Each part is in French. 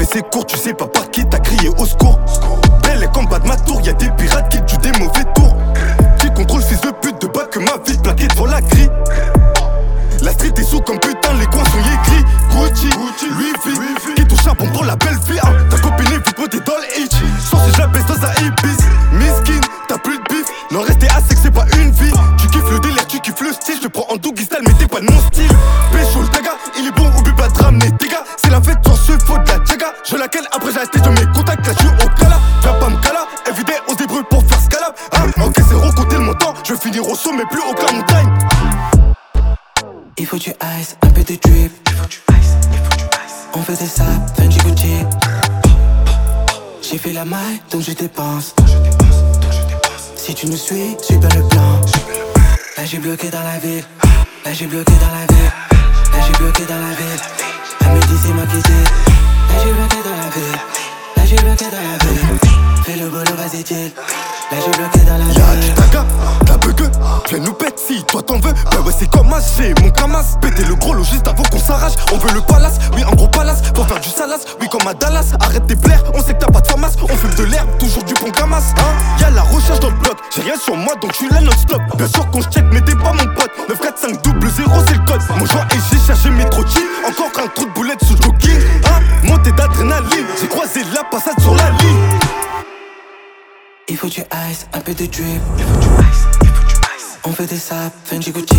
c'est court, tu sais pas par qui t'as crié au secours. Belle et combat de ma tour, y'a des pirates qui jouent des mauvais tours. Qui contrôle fils de pute de bas que ma vie plaquée devant la grille. La street est sous comme putain, les coins sont écrits Gucci, Louis V, qui touche un bon pour la belle vie hein. Ta copine est vite t'es dans le hitch. Sans si je la baisse dans sa Ibis. Miskin, t'as plus de bif. Non rester à sec c'est pas une vie. Tu kiffes le délire, tu kiffes le style. Je te prends en doggy style mais t'es pas de mon style. Pécho le taga, il est bon oublie pas de ramener tes gars. C'est la fête sans ce faut de la tchaga. Je laquelle après j'ai acheté de mes contacts. Là j'suis au cala, viens pas me cala. Everyday on se débrouille pour faire scalab hein. Ok c'est recompter le montant. Je vais finir au sommet plus haut que la montagne. Il faut du ice, un peu de drip. On fait des saps, Fendi Gucci. J'ai fait la maille, donc je dépense. Si tu nous suis dans le plan. Là j'ai bloqué dans la ville. Là j'ai bloqué dans la ville. Là j'ai bloqué dans la ville. À midi c'est moi qui dis. Là j'ai bloqué dans la ville. Là j'ai bloqué dans la ville. Fais le boulot, vas-y chill. Là j'ai bloqué dans la ville. Y'a du taga, la bugue, viens nous pète si toi t'en veux. Bah ouais c'est comme j'ai mon camas. Péter le gros lot juste avant qu'on s'arrache. On veut le palace, oui un gros palace. Pour faire du salas, oui comme à Dallas. Arrête tes blaires, on sait que t'as pas de famas. On fume de l'herbe, toujours du bon camas hein. Y'a la recherche dans le bloc, j'ai rien sur moi donc j'suis là non-stop. Bien sûr qu'on check mais t'es pas mon pote. 94500 c'est le code. Mon joint et j'ai cherché mes trottis. Encore un trou de boulette sous jogging hein. Montée d'adrénaline, j'ai croisé la passade sur la ligne. Il faut du ice, un peu de drip. On fait des saps, Fendi Gucci.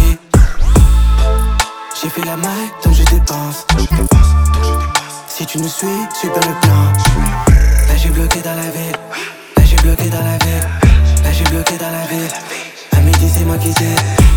J'ai fait la maille, donc je dépense. Si tu nous suis dans le plan. Là j'ai bloqué dans la ville. Là j'ai bloqué dans la ville. Là j'ai bloqué dans la ville. À midi c'est moi qui dis.